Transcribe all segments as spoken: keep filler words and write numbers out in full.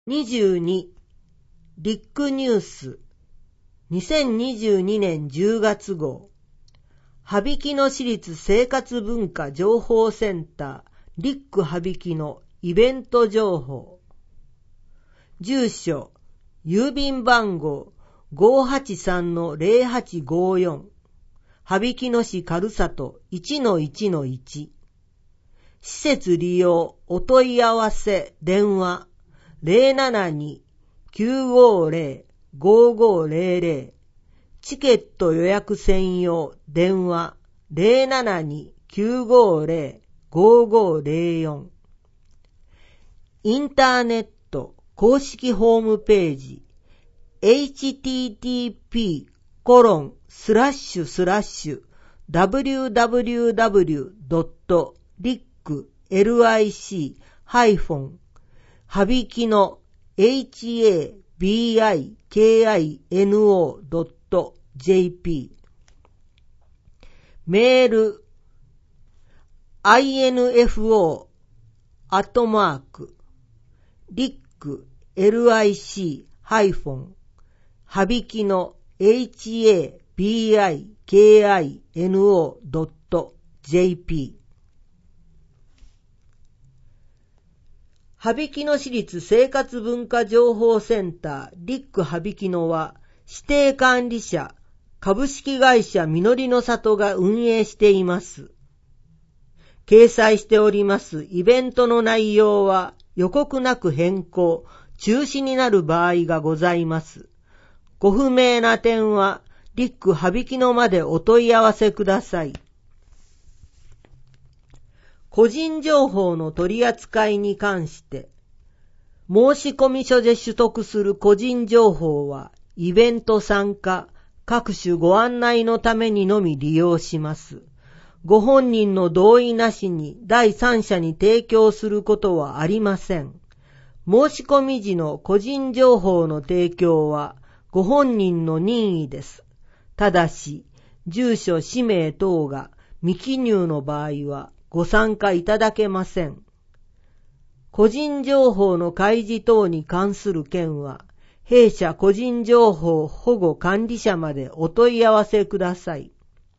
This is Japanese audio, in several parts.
にじゅうにリックニュースにせんにじゅうにねんじゅうがつ号羽曳野市立生活文化情報センターリック羽曳野イベント情報住所郵便番号 ごーはちさんのゼロはちごーよん 羽曳野市軽里 いちのいちのいち 施設利用お問い合わせ電話 ゼロななに きゅうごーゼロ ごーごーゼロゼロ チケット予約専用電話 ゼロななに きゅうごーゼロ ごーごーゼロよん インターネット公式ホームページ エイチティーティーピー コロン スラッシュスラッシュ ダブリューダブリューダブリュー ドット リック エルアイシー ハイフォン 羽曳野 エイチエービーアイケーアイエヌオー ドット ジェーピー メール アイエヌエフオー アットマーク リック エルアイシー ハイフォン 羽曳野 エイチエービーアイケーアイエヌオー ドット ジェーピー 羽曳野市立生活文化情報センターリック羽曳野は指定管理者株式会社みのりの里が運営しています。掲載しておりますイベントの内容は予告なく変更、中止になる場合がございます。ご不明な点はリック羽曳野までお問い合わせください。個人情報の取り扱いに関して、申込書で取得する個人情報は、イベント参加、各種ご案内のためにのみ利用します。ご本人の同意なしに第三者に提供することはありません。申込時の個人情報の提供は、ご本人の任意です。ただし、住所、氏名等が未記入の場合は、ご参加いただけません。個人情報の開示等に関する件は、弊社個人情報保護管理者までお問い合わせください。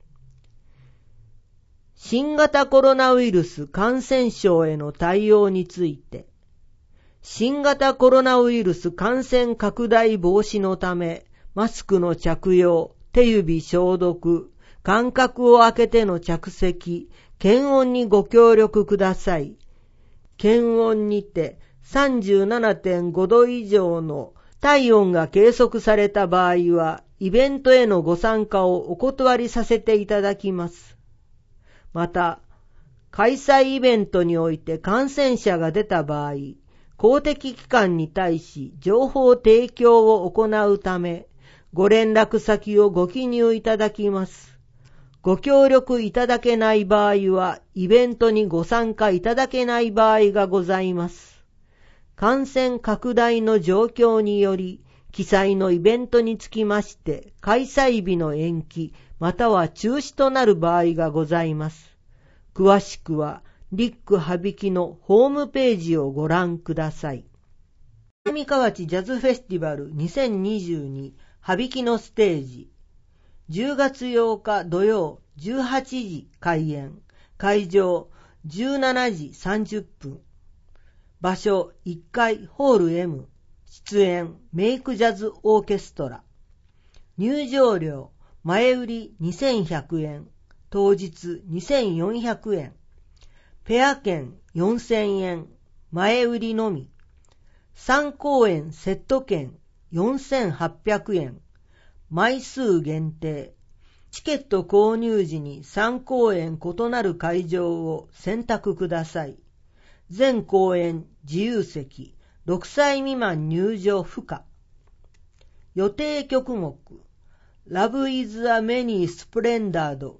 新型コロナウイルス感染症への対応について、新型コロナウイルス感染拡大防止のため、マスクの着用、手指消毒、間隔を空けての着席、検温にご協力ください。検温にて さんじゅうななてんご 度以上の体温が計測された場合は、イベントへのご参加をお断りさせていただきます。また、開催イベントにおいて感染者が出た場合、公的機関に対し情報提供を行うため、ご連絡先をご記入いただきます。ご協力いただけない場合は、イベントにご参加いただけない場合がございます。感染拡大の状況により、記載のイベントにつきまして、開催日の延期、または中止となる場合がございます。詳しくは、リック羽曳野ホームページをご覧ください。南河内ジャズフェスティバルにせんにじゅうに羽曳野ステージじゅうがつようか土曜じゅうはちじ開演、会場じゅうしちじさんじゅっぷん、場所いっかいホール エム、出演メイクジャズオーケストラ、入場料前売りにせんひゃくえん、当日にせんよんひゃくえん、ペア券よんせんえん、前売りのみ、さん公演セット券よんせんはっぴゃくえん、枚数限定、チケット購入時にさん公演異なる会場を選択ください。全公演自由席、ろくさい未満入場不可。予定曲目、Love is a many splendid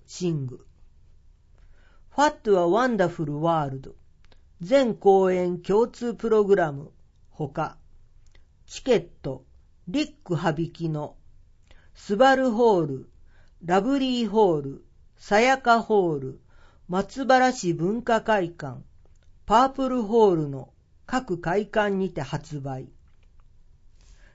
sing、What a wonderful world、全公演共通プログラム、ほか。チケット、リック羽曳野、スバルホール、ラブリーホール、さやかホール、松原市文化会館、パープルホールの各会館にて発売。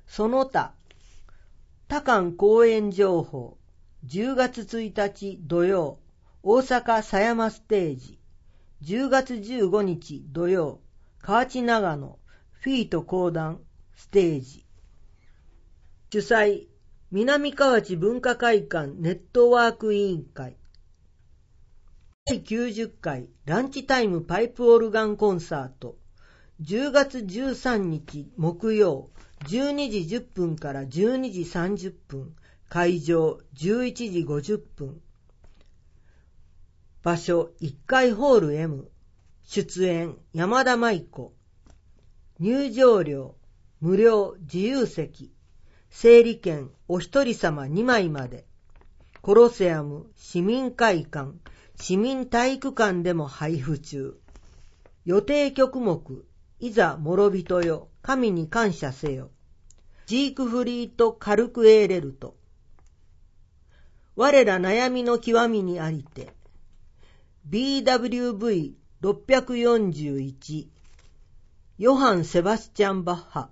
その他、他館公演情報、じゅうがつついたち土曜、大阪狭山ステージ、じゅうがつじゅうごにち土曜、河内長野フィート講談ステージ。主催、南河内文化会館ネットワーク委員会。だいきゅうじゅっかいランチタイムパイプオルガンコンサート、じゅうがつじゅうさんにち木曜、じゅうにじじゅっぷんからじゅうにじさんじゅっぷん、会場じゅういちじごじゅっぷん。場所いっかいホール エム。出演山田舞子。入場料無料自由席。整理券お一人様にまいまで。コロセアム市民会館、市民体育館でも配布中。予定曲目、いざ諸人よ、神に感謝せよ。ジークフリート・カルクエーレルト。我ら悩みの極みにありて。ビーダブリューブイろっぴゃくよんじゅういち。ヨハン・セバスチャン・バッハ。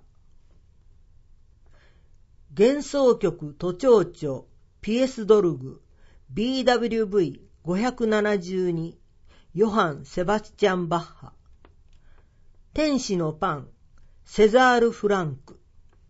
幻想曲都庁長ピエスドルグ ビーダブリューブイごひゃくななじゅうに ヨハン・セバスチャン・バッハ。天使のパンセザール・フランク。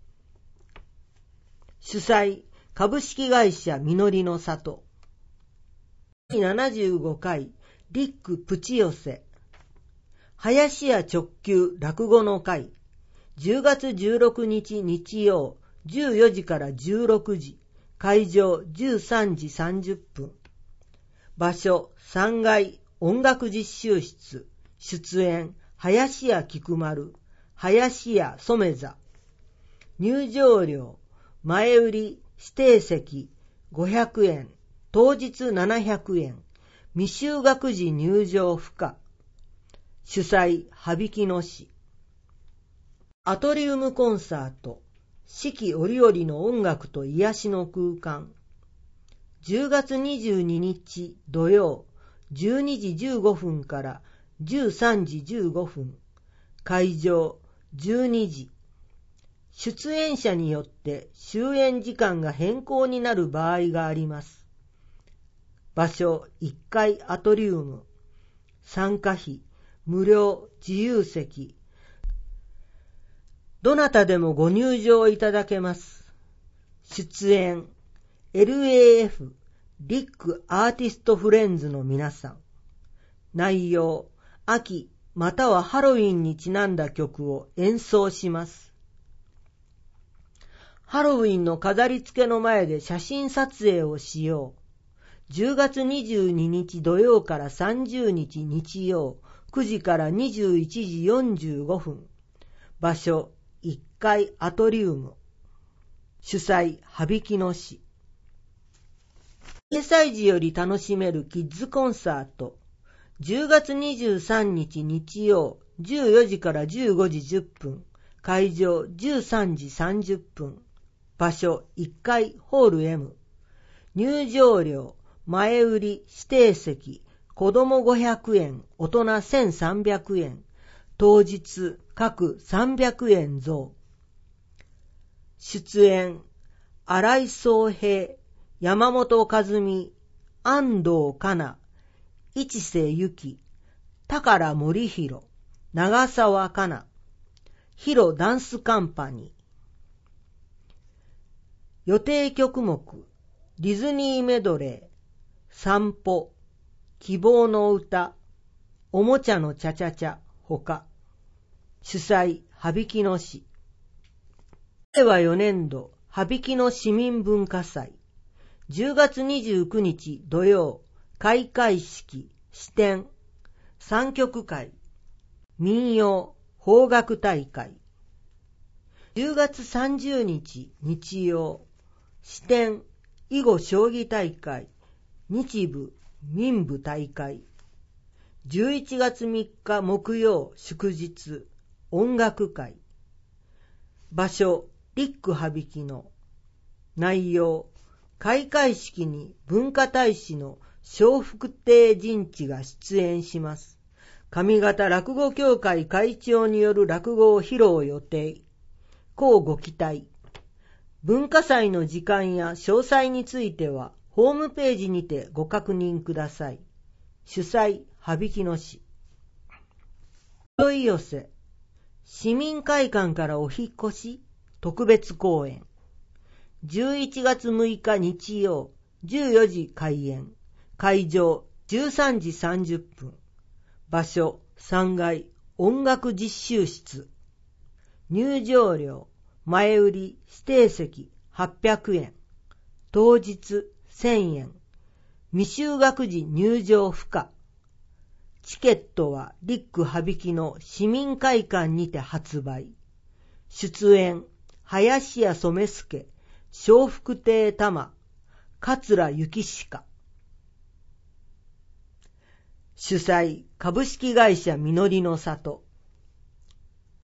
主催株式会社みのりの里。だいななじゅうごかいリック・プチ寄せ。林家直球落語の会。じゅうがつじゅうろくにち日曜じゅうよじからじゅうろくじ。会場じゅうさんじさんじゅっぷん。場所さんがい音楽実習室。出演林家菊丸、林家染座。入場料前売り指定席ごひゃくえん、当日ななひゃくえん、未就学時入場不可。主催羽曳野市。アトリウムコンサート、四季折々の音楽と癒しの空間。じゅうがつにじゅうににち土曜、じゅうにじじゅうごふんからじゅうさんじじゅうごふん。会場じゅうにじ。出演者によって終演時間が変更になる場合があります。場所いっかいアトリウム。参加費無料自由席。どなたでもご入場いただけます。出演 エルエーエフ リックアーティストフレンズの皆さん。内容秋またはハロウィンにちなんだ曲を演奏します。ハロウィンの飾り付けの前で写真撮影をしよう。じゅうがつにじゅうににち土曜からさんじゅうにち日曜くじからにじゅういちじよんじゅうごふん。場所いっかいアトリウム。主催羽曳野市。にさい児より楽しめるキッズコンサート。じゅうがつにじゅうさんにち日曜じゅうよじからじゅうごじじゅっぷん。会場じゅうさんじさんじゅっぷん。場所いっかいホール エム。入場料前売り指定席子どもごひゃくえん、大人せんさんびゃくえん。当日各さんびゃくえん増。出演新井宗平、山本和美、安藤香奈、市瀬由紀、宝森弘、長澤香奈、ヒロダンスカンパニー。予定曲目ディズニーメドレー、散歩、希望の歌、おもちゃのチャチャチャほか。主催羽曳野市。れいわよねんど羽曳野市民文化祭。じゅうがつにじゅうくにち土曜、開会式、詩典、三曲会、民謡、邦楽大会。じゅうがつさんじゅうにち日曜、詩典、囲碁将棋大会、日舞、民舞大会。じゅういちがつみっか木曜祝日、音楽会。場所、リック羽曳野。内容、開会式に文化大使の笑福亭仁智が出演します。上方落語協会会長による落語を披露予定。こうご期待。 文化祭の時間や詳細については、ホームページにてご確認ください。主催、羽曳野市。お問い寄せ、市民会館からお引越し、特別公演。じゅういちがつむいか日曜、じゅうよじ開演。会場、じゅうさんじさんじゅっぷん。場所、さんがい、音楽実習室。入場料、前売り、指定席、はっぴゃくえん。当日、せんえん。未就学時入場不可。チケットはリック羽曳野市民会館にて発売。出演、林家染助、笑福亭玉、桂幸鹿。主催、株式会社みのりの里。